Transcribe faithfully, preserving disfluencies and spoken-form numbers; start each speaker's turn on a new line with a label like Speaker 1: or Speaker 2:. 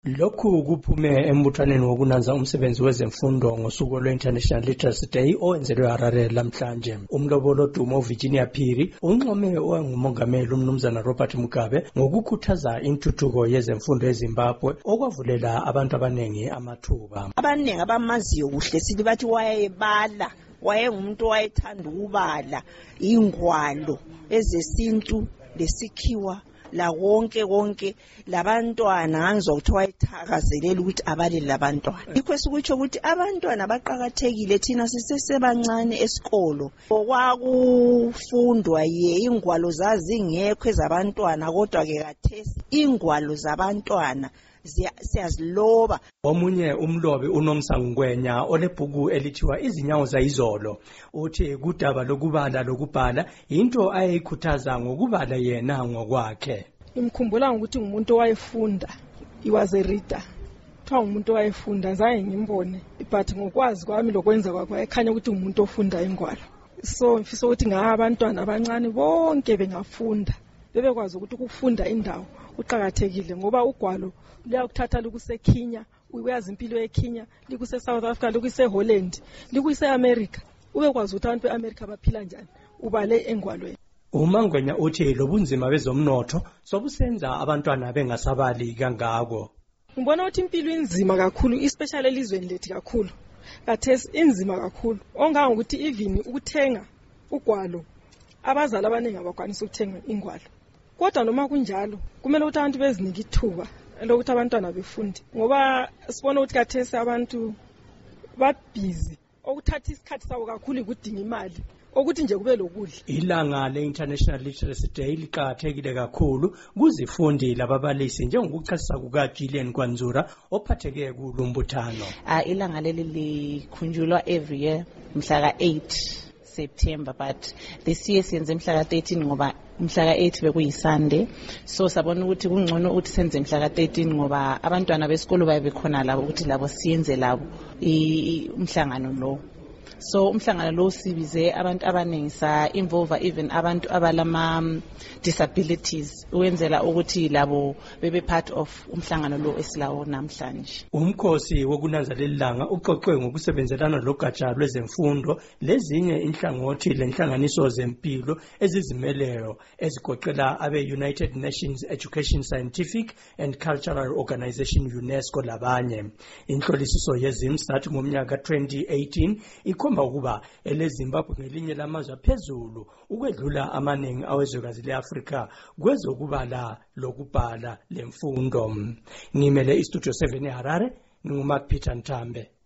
Speaker 1: Lokhu kuphume embuthaneni wokunanza umsebenzi wezemfundo ngosuku lwe-International Literacy Day owenzelwe eHarare lamhlanje. Umlobolo Dumo Virginia Phiri unxome owangumongameli umnumzana Robert Mugabe ngokukhuthaza intuthuko yezemfundo eZimbabwe okwavulela abantu abanengi amathuba.
Speaker 2: Abanengi abamaziyo kuhle sithi bathi wayebala, wayengumuntu wayethanda ukubala ingwalo ezesintu lesikhiwa la wonke wonke labantwana ngangizwa ukuthi wayethakazelela ukuthi abalele labantwana. Yikho sikutsho ukuthi abantwana baqhakathekile thina sisesebancane esikolo. Okwakufundwa ye ingwalo zazingekho ezabantwana kodwa ke kathesi ingwalo zabantwana siyaziloba.
Speaker 1: Omunye umlobi uNomsangwenya olebhuku elithiwa Izinyawo zayizolo uthi kudaba lokubala lokubhala into ayikhuthaza ngokubala yena ngokwakhe.
Speaker 3: Imkhumbula ukuthi umuntu wayefunda, he was a reader. Tha umuntu wayefunda zange ngimbone but ngokwazi kwami lokwenza kwakhe ekhanya ukuthi umuntu ofunda ingwalo. So mfisa ukuthi ngaha abantwana abancane bonke bengafunda bebekwazi ukuthi ukufunda indawo uqhakathekile ngoba ugwalo liyakuthatha lukuseKenya, uyazi impilo yeKenya, likuse South Africa, likuse Holland, likuse America. Ubekwazi ukuthi abantu beAmerica baphila njani ubale engwalweni.
Speaker 1: uMangwenya uthi lobunzima bezomnotho sobusenza abantwana bengasabali kangako.
Speaker 3: Ngibona ukuthi impilo inzima kakhulu especially elizweni lethu kakhulu. Kathesi inzima kakhulu. Onganga ukuthi even ukuthenga ugwalo abazali abaningi abakwanisa ukuthenga ingwalo. Kodwa noma kunjalo kumele ukuthi abantu bezinike ithuba lokuthi abantwana befunde ngoba sibona ukuthi kathesi abantu ba busy okuthatha isikhathi sabo kakhulu ukudinga imali ukuthi nje kube lokudla.
Speaker 1: Ilanga le-International Literacy Day liqhakathekile kakhulu kuzifundi lababalisi njengokuchasisa kukaJillian Kwanzura ophatheke kulumbuthano.
Speaker 4: Ah ilanga leli likhunjulwa every year mhla ka eight September, but this year siyenze mhla ka thirteen ngoba mhla ka eight bekuyiSunday, so sabona ukuthi kungcono ukuthi senze mhla ka thirteen ngoba abantwana besikolo baye bekhona labo ukuthi labo siyenze labo umhlangano lo. So umhlangano lo sibize abantu abaningi sa involve even abantu abalama disabilities ukwenzela ukuthi labo bebe part of umhlangano lo esilawo namhlanje.
Speaker 1: Umkhosi wokunanza lelanga uxoxe ngokusebenzelana logatsha lwezemfundo lezinye inhlangothi lenhlanganiso zempilo ezizimeleyo ezigoqela abe-United Nations Education Scientific and Cultural Organization UNESCO labanye. Inhlolisiso yeZimStat ngomnyaka twenty eighteen ikhomba ukuba eleZimbabwe ngelinye lamazwe phezulu ukwedlula amaningi awezwekazi leAfrika kwezokubala lokubhala lemfundo. Ngimele iStudio seven eHarare, nginguMark Peter Ntambe.